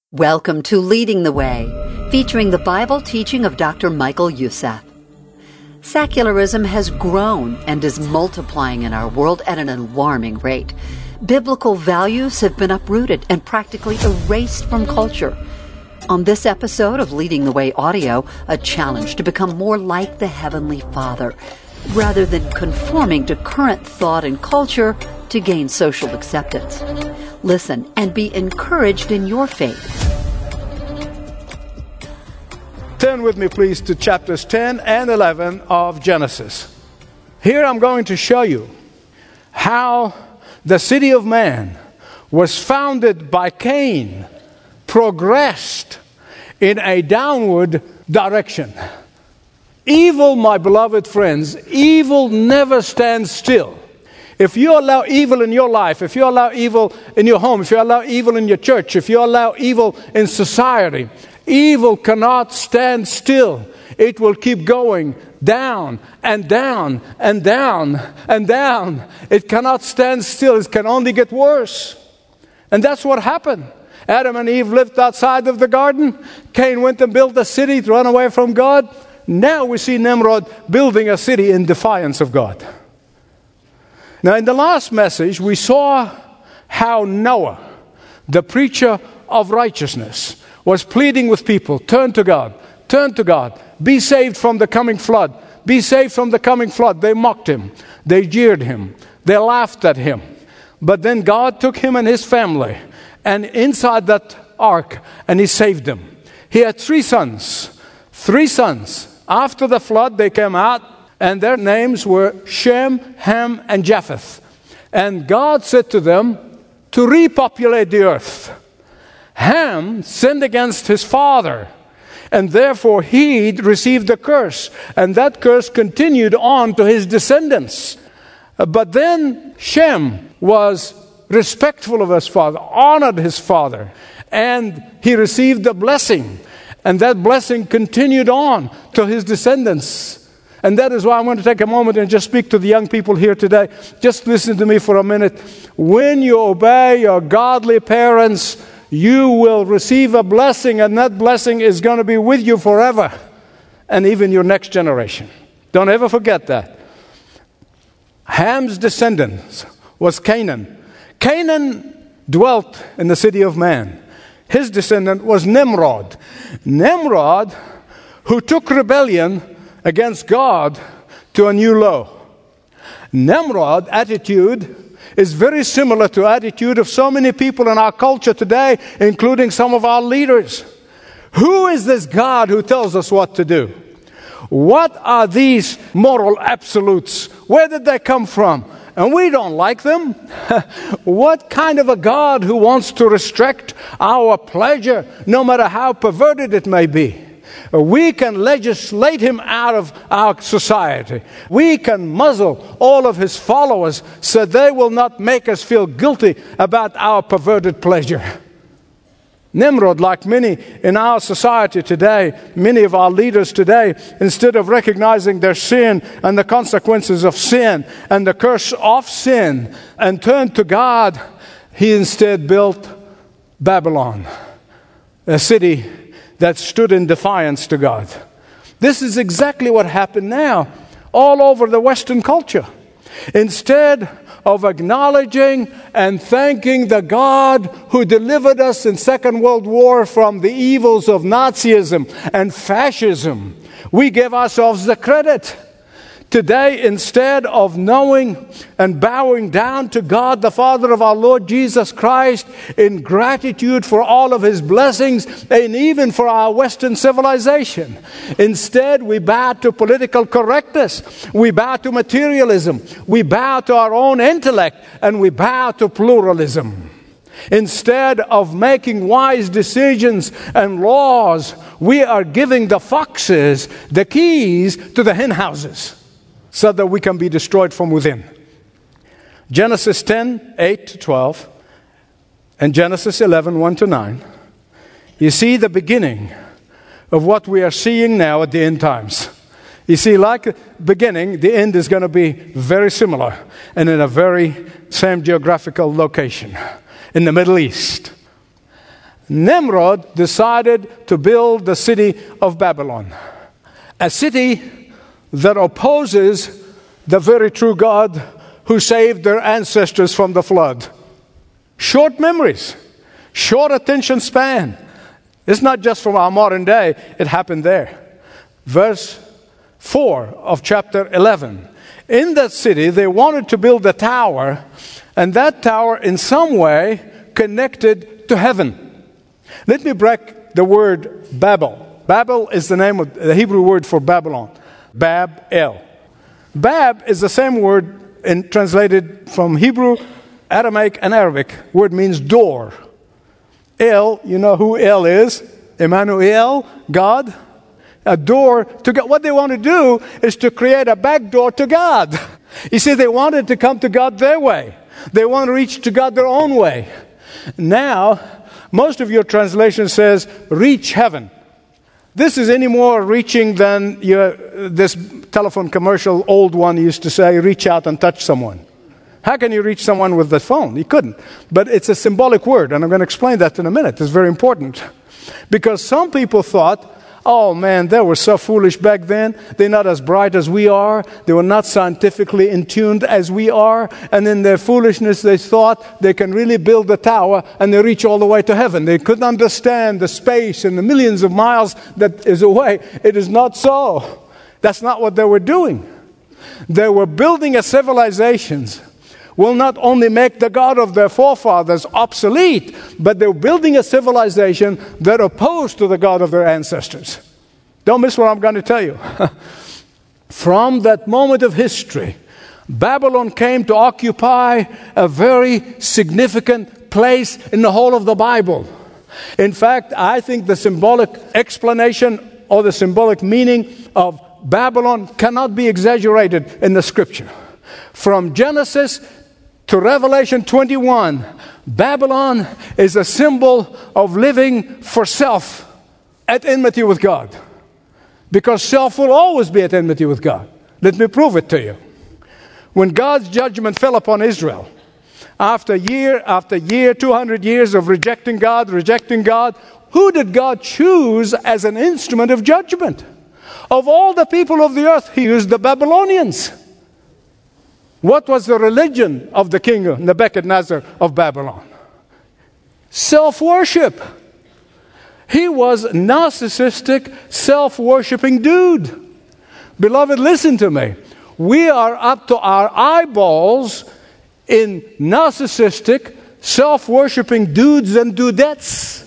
Welcome to Leading the Way, featuring the Bible teaching of Dr. Michael Youssef. Secularism has grown and is multiplying in our world at an alarming rate. Biblical values have been uprooted and practically erased from culture. On this episode of Leading the Way Audio, a challenge to become more like the Heavenly Father, rather than conforming to current thought and culture to gain social acceptance. Listen and be encouraged in your faith. Turn with me, please, to chapters 10 and 11 of Genesis. Here I'm going to show you how the city of man was founded by Cain, progressed in a downward direction. Evil, my beloved friends, evil never stands still. If you allow evil in your life, if you allow evil in your home, if you allow evil in your church, if you allow evil in society, evil cannot stand still. It will keep going down and down and down and down. It cannot stand still. It can only get worse. And that's what happened. Adam and Eve lived outside of the garden. Cain went and built a city to run away from God. Now we see Nimrod building a city in defiance of God. Now, in the last message, we saw how Noah, the preacher of righteousness, was pleading with people, turn to God, be saved from the coming flood, be saved from the coming flood. They mocked him, they jeered him, they laughed at him. But then God took him and his family and inside that ark, and He saved them. He had three sons. After the flood, they came out, and their names were Shem, Ham, and Japheth. And God said to them to repopulate the earth. Ham sinned against his father, and therefore he received a curse. And that curse continued on to his descendants. But then Shem was respectful of his father, honored his father, and he received a blessing. And that blessing continued on to his descendants. And that is why I want to take a moment and just speak to the young people here today. Just listen to me for a minute. When you obey your godly parents, you will receive a blessing, and that blessing is going to be with you forever, and even your next generation. Don't ever forget that. Ham's descendants was Canaan. Canaan dwelt in the city of man. His descendant was Nimrod. Nimrod, who took rebellion against God to a new low. Nimrod's attitude is very similar to the attitude of so many people in our culture today, including some of our leaders. Who is this God who tells us what to do? What are these moral absolutes? Where did they come from? And we don't like them. What kind of a God who wants to restrict our pleasure, no matter how perverted it may be? We can legislate him out of our society. We can muzzle all of his followers so they will not make us feel guilty about our perverted pleasure. Nimrod, like many in our society today, many of our leaders today, instead of recognizing their sin and the consequences of sin and the curse of sin and turned to God, he instead built Babylon, a city that stood in defiance to God. This is exactly what happened now all over the Western culture. Instead of acknowledging and thanking the God who delivered us in Second World War from the evils of Nazism and fascism, we give ourselves the credit. Today, instead of knowing and bowing down to God, the Father of our Lord Jesus Christ, in gratitude for all of His blessings and even for our Western civilization, instead we bow to political correctness, we bow to materialism, we bow to our own intellect, and we bow to pluralism. Instead of making wise decisions and laws, we are giving the foxes the keys to the hen houses, so that we can be destroyed from within. Genesis 10, 8 to 12, and Genesis 11, 1 to 9. You see the beginning of what we are seeing now at the end times. You see, like the beginning, the end is going to be very similar and in a very same geographical location in the Middle East. Nimrod decided to build the city of Babylon, a city that opposes the very true God who saved their ancestors from the flood. Short memories, short attention span. It's not just from our modern day, it happened there. Verse 4 of chapter 11. In that city, they wanted to build a tower, and that tower in some way connected to heaven. Let me break the word Babel. Babel is the name of the Hebrew word for Babylon. Bab-el. Bab is the same word translated from Hebrew, Aramaic, and Arabic. Word means door. El, you know who El is? Emmanuel, God. A door to God. What they want to do is to create a back door to God. You see, they wanted to come to God their way. They want to reach to God their own way. Now, most of your translation says, reach heaven. This is any more reaching than this telephone commercial, old one used to say, reach out and touch someone. How can you reach someone with the phone? You couldn't. But it's a symbolic word, and I'm going to explain that in a minute. It's very important. Because some people thought, oh man, they were so foolish back then. They're not as bright as we are. They were not scientifically in tuned as we are. And in their foolishness, they thought they can really build a tower and they reach all the way to heaven. They couldn't understand the space and the millions of miles that is away. It is not so. That's not what they were doing. They were building a civilization will not only make the God of their forefathers obsolete, but they're building a civilization that opposed to the God of their ancestors. Don't miss what I'm going to tell you. From that moment of history, Babylon came to occupy a very significant place in the whole of the Bible. In fact, I think the symbolic explanation or the symbolic meaning of Babylon cannot be exaggerated in the Scripture. From Genesis to Revelation 21, Babylon is a symbol of living for self at enmity with God. Because self will always be at enmity with God. Let me prove it to you. When God's judgment fell upon Israel, after year after year, 200 years of rejecting God, who did God choose as an instrument of judgment? Of all the people of the earth, He used the Babylonians. What was the religion of the king Nebuchadnezzar of Babylon? Self-worship. He was a narcissistic, self-worshiping dude. Beloved, listen to me. We are up to our eyeballs in narcissistic, self-worshiping dudes and dudettes.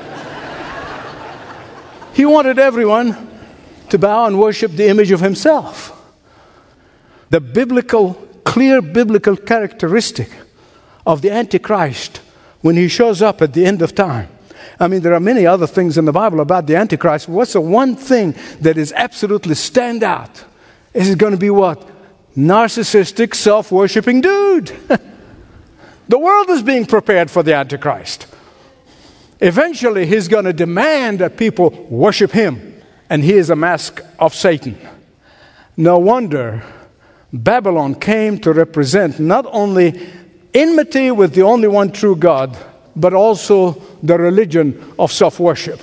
He wanted everyone to bow and worship the image of himself. The clear biblical characteristic of the Antichrist when he shows up at the end of time. I mean, there are many other things in the Bible about the Antichrist. What's the one thing that is absolutely stand out? Is it going to be what? Narcissistic, self-worshiping dude. The world is being prepared for the Antichrist. Eventually, he's going to demand that people worship him. And he is a mask of Satan. No wonder Babylon came to represent not only enmity with the only one true God, but also the religion of self-worship.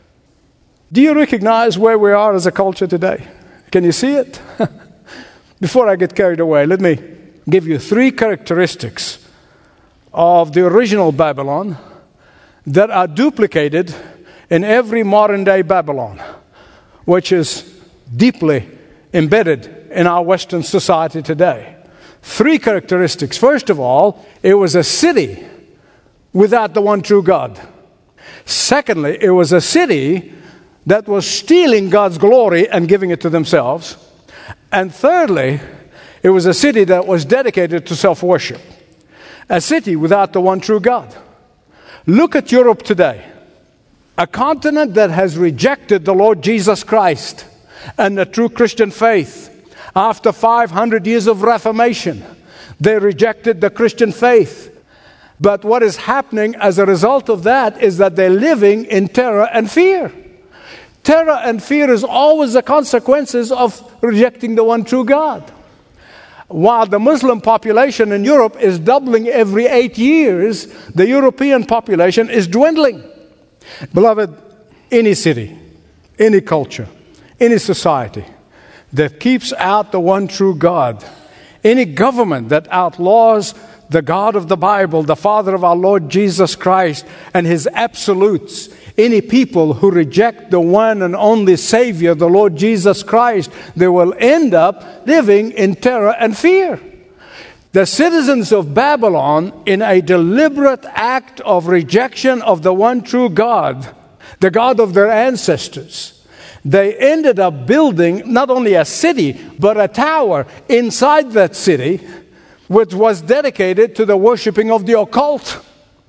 Do you recognize where we are as a culture today? Can you see it? Before I get carried away, let me give you 3 characteristics of the original Babylon that are duplicated in every modern-day Babylon, which is deeply embedded in our Western society today. 3 characteristics. First of all, it was a city without the one true God. Secondly, it was a city that was stealing God's glory and giving it to themselves. And thirdly, it was a city that was dedicated to self-worship. A city without the one true God. Look at Europe today. A continent that has rejected the Lord Jesus Christ and the true Christian faith. After 500 years of Reformation, they rejected the Christian faith. But what is happening as a result of that is that they're living in terror and fear. Terror and fear is always the consequences of rejecting the one true God. While the Muslim population in Europe is doubling every 8 years, the European population is dwindling. Beloved, any city, any culture, any society that keeps out the one true God, any government that outlaws the God of the Bible, the Father of our Lord Jesus Christ, and His absolutes, any people who reject the one and only Savior, the Lord Jesus Christ, they will end up living in terror and fear. The citizens of Babylon, in a deliberate act of rejection of the one true God, the God of their ancestors, they ended up building not only a city, but a tower inside that city, which was dedicated to the worshiping of the occult.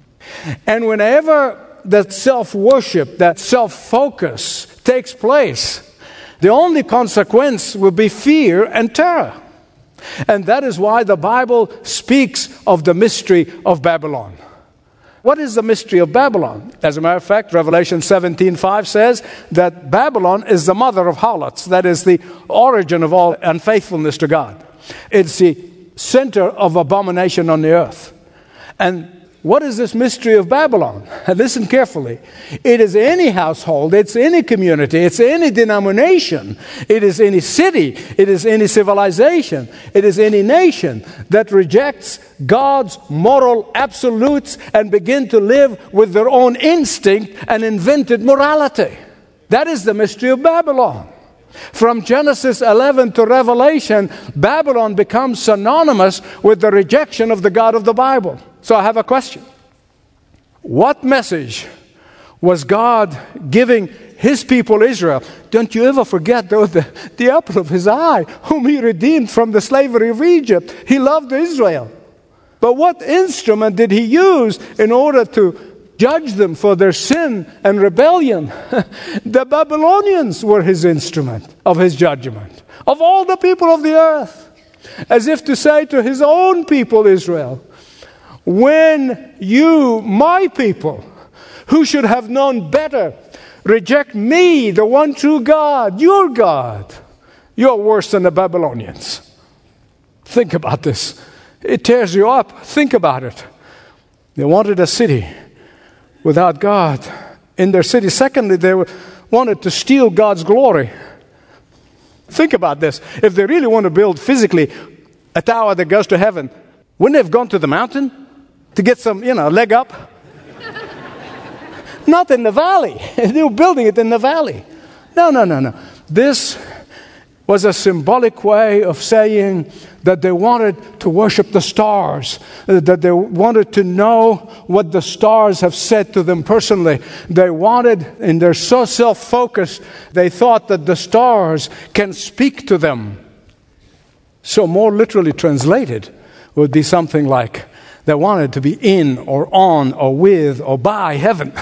And whenever that self-worship, that self-focus takes place, the only consequence will be fear and terror. And that is why the Bible speaks of the mystery of Babylon. What is the mystery of Babylon? As a matter of fact, Revelation 17:5 says that Babylon is the mother of harlots. That is the origin of all unfaithfulness to God. It's the center of abomination on the earth. And what is this mystery of Babylon? Listen carefully. It is any household, it's any community, it's any denomination, it is any city, it is any civilization, it is any nation that rejects God's moral absolutes and begin to live with their own instinct and invented morality. That is the mystery of Babylon. From Genesis 11 to Revelation, Babylon becomes synonymous with the rejection of the God of the Bible. So I have a question. What message was God giving His people Israel? Don't you ever forget, though, the apple of His eye, whom He redeemed from the slavery of Egypt. He loved Israel. But what instrument did He use in order to judge them for their sin and rebellion? The Babylonians were His instrument of His judgment, of all the people of the earth. As if to say to His own people, Israel, when you, my people, who should have known better, reject me, the one true God, your God, you're worse than the Babylonians. Think about this. It tears you up. Think about it. They wanted a city without God in their city. Secondly, they wanted to steal God's glory. Think about this. If they really want to build physically a tower that goes to heaven, wouldn't they have gone to the mountain to get some, leg up? Not in the valley. They were building it in the valley. No. This was a symbolic way of saying that they wanted to worship the stars, that they wanted to know what the stars have said to them personally. They wanted, and they're so self-focused, they thought that the stars can speak to them. So more literally translated would be something like, they wanted to be in or on or with or by heaven.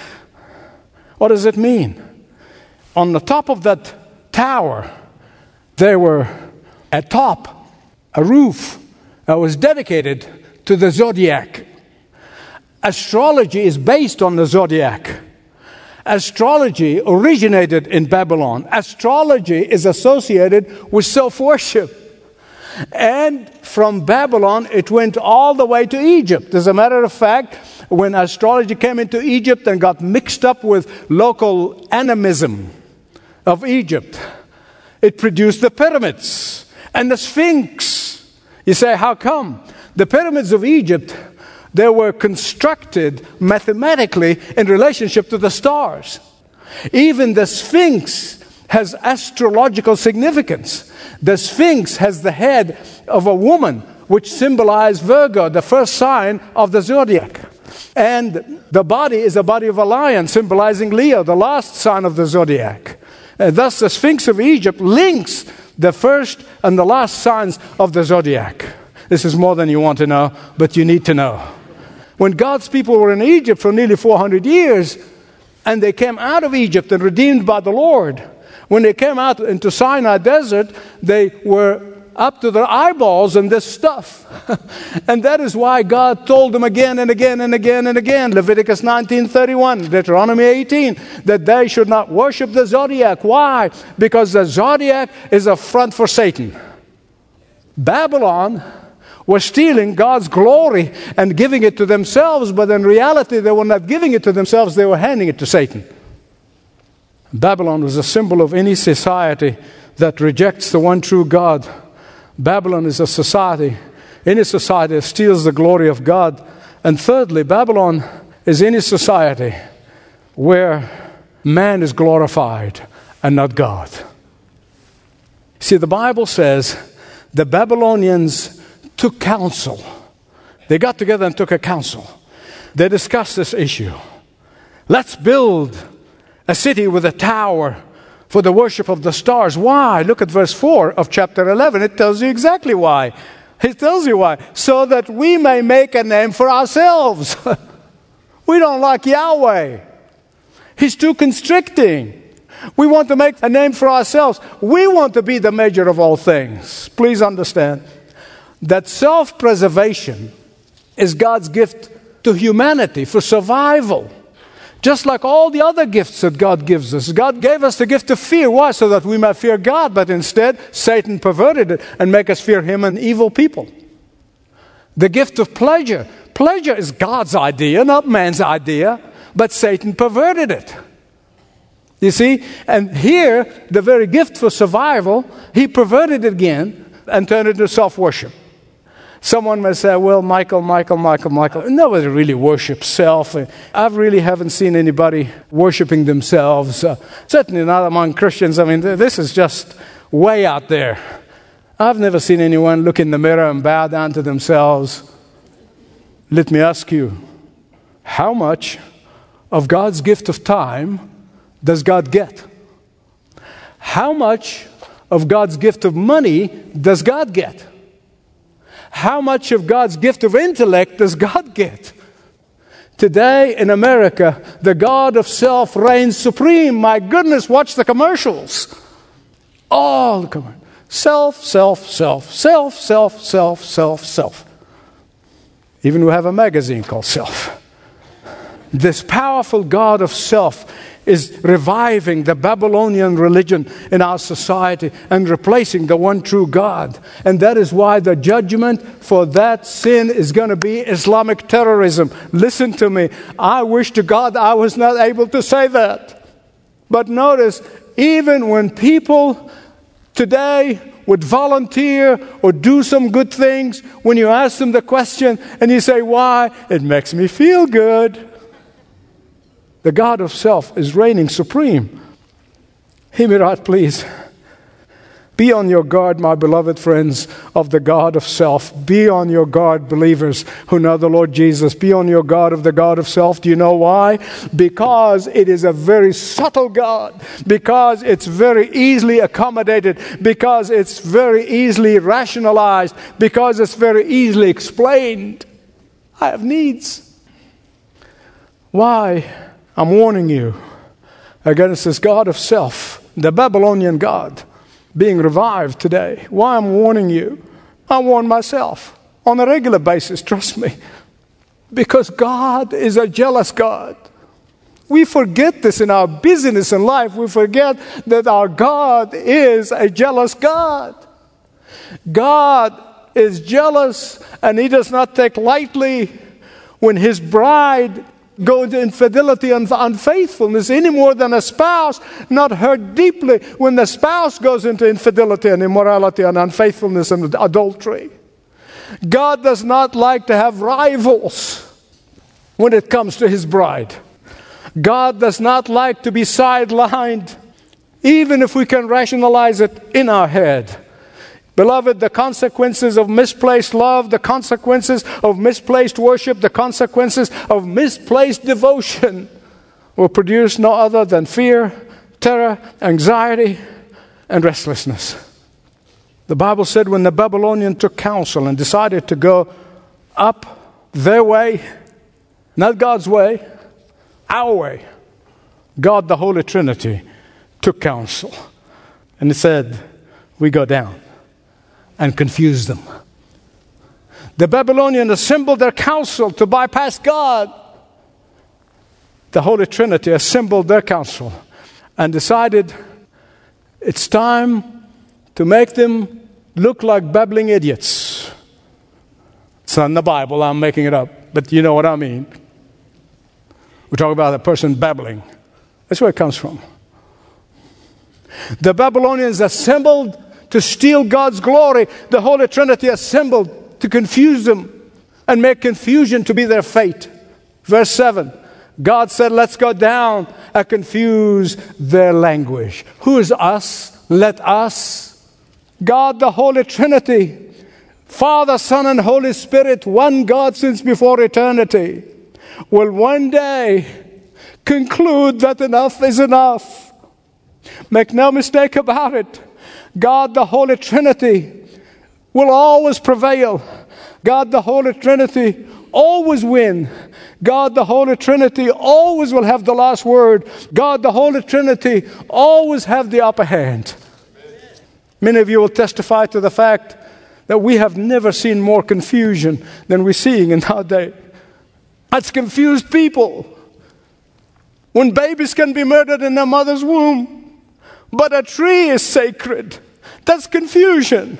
What does it mean? On the top of that tower, there were atop a roof that was dedicated to the zodiac. Astrology is based on the zodiac. Astrology originated in Babylon. Astrology is associated with self-worship. And from Babylon, it went all the way to Egypt. As a matter of fact, when astrology came into Egypt and got mixed up with local animism of Egypt, it produced the pyramids and the Sphinx. You say, how come? The pyramids of Egypt, they were constructed mathematically in relationship to the stars. Even the Sphinx has astrological significance. The Sphinx has the head of a woman, which symbolizes Virgo, the first sign of the zodiac. And the body is a body of a lion, symbolizing Leo, the last sign of the zodiac. And thus the Sphinx of Egypt links the first and the last signs of the zodiac. This is more than you want to know, but you need to know. When God's people were in Egypt for nearly 400 years, and they came out of Egypt and redeemed by the Lord, when they came out into Sinai desert, they were up to their eyeballs in this stuff. And that is why God told them again and again and again and again, Leviticus 19:31, Deuteronomy 18, that they should not worship the zodiac. Why? Because the zodiac is a front for Satan. Babylon were stealing God's glory and giving it to themselves, but in reality they were not giving it to themselves, they were handing it to Satan. Babylon was a symbol of any society that rejects the one true God. Babylon is a society, any society that steals the glory of God. And thirdly, Babylon is any society where man is glorified and not God. See, the Bible says the Babylonians took counsel. They got together and took a counsel. They discussed this issue. Let's build a city with a tower for the worship of the stars. Why? Look at verse 4 of chapter 11. It tells you exactly why. It tells you why. So that we may make a name for ourselves. We don't like Yahweh. He's too constricting. We want to make a name for ourselves. We want to be the measure of all things. Please understand that self-preservation is God's gift to humanity for survival. Just like all the other gifts that God gives us. God gave us the gift of fear. Why? So that we might fear God. But instead, Satan perverted it and make us fear him and evil people. The gift of pleasure. Pleasure is God's idea, not man's idea. But Satan perverted it. You see? And here, the very gift for survival, he perverted it again and turned it into self-worship. Someone may say, well, Michael. Nobody really worships self. I really haven't seen anybody worshiping themselves. Certainly not among Christians. I mean, this is just way out there. I've never seen anyone look in the mirror and bow down to themselves. Let me ask you, how much of God's gift of time does God get? How much of God's gift of money does God get? How much of God's gift of intellect does God get? Today in America, the God of self reigns supreme. My goodness, watch the commercials. All the commercials. Self. Even we have a magazine called Self. This powerful God of self is reviving the Babylonian religion in our society and replacing the one true God. And that is why the judgment for that sin is going to be Islamic terrorism. Listen to me. I wish to God I was not able to say that. But notice, even when people today would volunteer or do some good things, when you ask them the question and you say, why? It makes me feel good. The God of self is reigning supreme. Hear me right, please. Be on your guard, my beloved friends, of the God of self. Be on your guard, believers who know the Lord Jesus. Be on your guard of the God of self. Do you know why? Because it is a very subtle God. Because it's very easily accommodated. Because it's very easily rationalized. Because it's very easily explained. I have needs. Why? I'm warning you against this God of self, the Babylonian God, being revived today. Why I'm warning you? I warn myself on a regular basis, trust me. Because God is a jealous God. We forget this in our busyness in life. We forget that our God is a jealous God. God is jealous, and He does not take lightly when His bride go into infidelity and unfaithfulness any more than a spouse not hurt deeply when the spouse goes into infidelity and immorality and unfaithfulness and adultery. God does not like to have rivals when it comes to His bride. God does not like to be sidelined, even if we can rationalize it in our head. Beloved, the consequences of misplaced love, the consequences of misplaced worship, the consequences of misplaced devotion will produce no other than fear, terror, anxiety, and restlessness. The Bible said when the Babylonians took counsel and decided to go up their way, not God's way, our way, God, the Holy Trinity, took counsel. And it said, we go down. And confuse them. The Babylonians assembled their council to bypass God. The Holy Trinity assembled their council and decided it's time to make them look like babbling idiots. It's not in the Bible. I'm making it up. But you know what I mean. We talk about a person babbling. That's where it comes from. The Babylonians assembled to steal God's glory. The Holy Trinity assembled to confuse them and make confusion to be their fate. Verse 7, God said, let's go down and confuse their language. Who is us? Let us. God, the Holy Trinity, Father, Son, and Holy Spirit, one God since before eternity, will one day conclude that enough is enough. Make no mistake about it. God, the Holy Trinity, will always prevail. God, the Holy Trinity, always win. God, the Holy Trinity, always will have the last word. God, the Holy Trinity, always have the upper hand. Many of you will testify to the fact that we have never seen more confusion than we're seeing in our day. That's confused people. When babies can be murdered in their mother's womb, but a tree is sacred. That's confusion.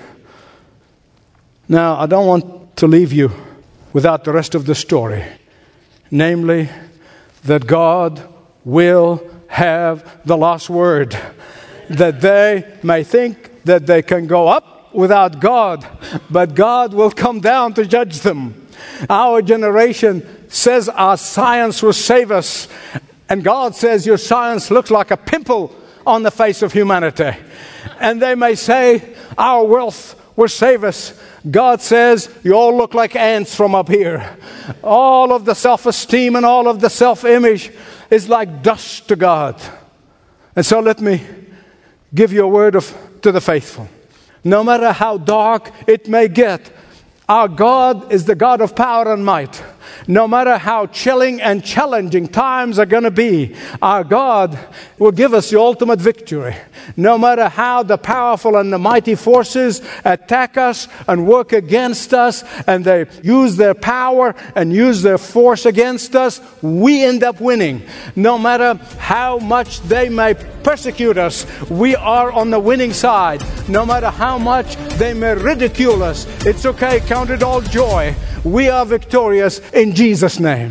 Now, I don't want to leave you without the rest of the story. Namely, that God will have the last word. That they may think that they can go up without God, but God will come down to judge them. Our generation says our science will save us, and God says your science looks like a pimple on the face of humanity. And they may say our wealth will save us. God says you all look like ants from up here. All of the self-esteem and all of the self-image is like dust to God. And so let me give you a word to the faithful. No matter how dark it may get, our God is the God of power and might. No matter how chilling and challenging times are going to be, our God will give us the ultimate victory. No matter how the powerful and the mighty forces attack us and work against us, and they use their power and use their force against us, we end up winning. No matter how much they may persecute us, we are on the winning side. No matter how much they may ridicule us, it's okay, count it all joy. We are victorious in Jesus' name.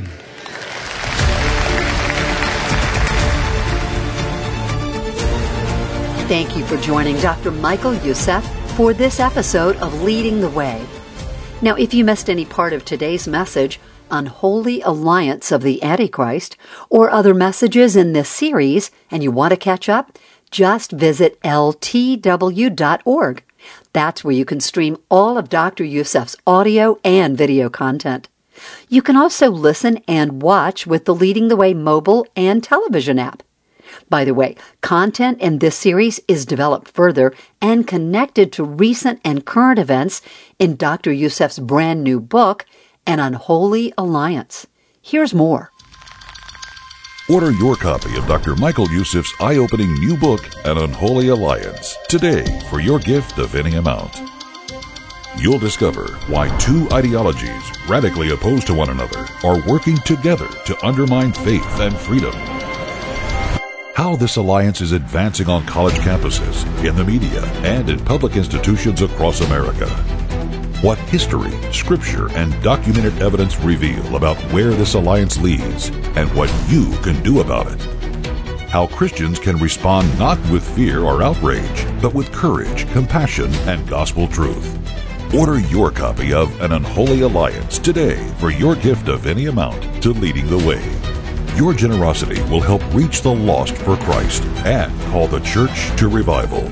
Thank you for joining Dr. Michael Youssef for this episode of Leading the Way. Now, if you missed any part of today's message, Unholy Alliance of the Antichrist, or other messages in this series, and you want to catch up, just visit ltw.org. That's where you can stream all of Dr. Youssef's audio and video content. You can also listen and watch with the Leading the Way mobile and television app. By the way, content in this series is developed further and connected to recent and current events in Dr. Youssef's brand new book, An Unholy Alliance. Here's more. Order your copy of Dr. Michael Youssef's eye-opening new book, An Unholy Alliance, today for your gift of any amount. You'll discover why two ideologies radically opposed to one another are working together to undermine faith and freedom. How this alliance is advancing on college campuses, in the media, and in public institutions across America. What history, scripture, and documented evidence reveal about where this alliance leads and what you can do about it. How Christians can respond not with fear or outrage, but with courage, compassion, and gospel truth. Order your copy of An Unholy Alliance today for your gift of any amount to Leading the Way. Your generosity will help reach the lost for Christ and call the church to revival.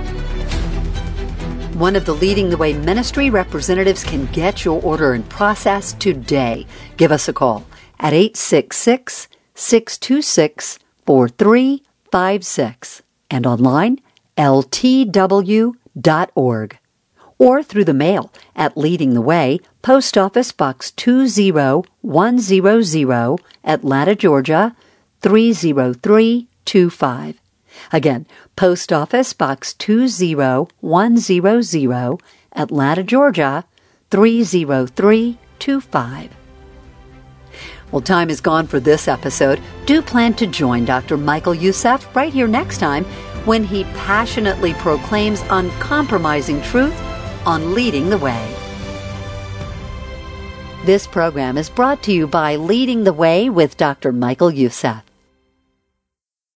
One of the Leading the Way ministry representatives can get your order in process today. Give us a call at 866-626-4356 and online ltw.org. Or through the mail at Leading the Way, Post Office Box 20100, Atlanta, Georgia 30325. Again, Post Office Box 20100, Atlanta, Georgia 30325. Well, time is gone for this episode. Do plan to join Dr. Michael Youssef right here next time when he passionately proclaims uncompromising truth on Leading the Way. This program is brought to you by Leading the Way with Dr. Michael Youssef.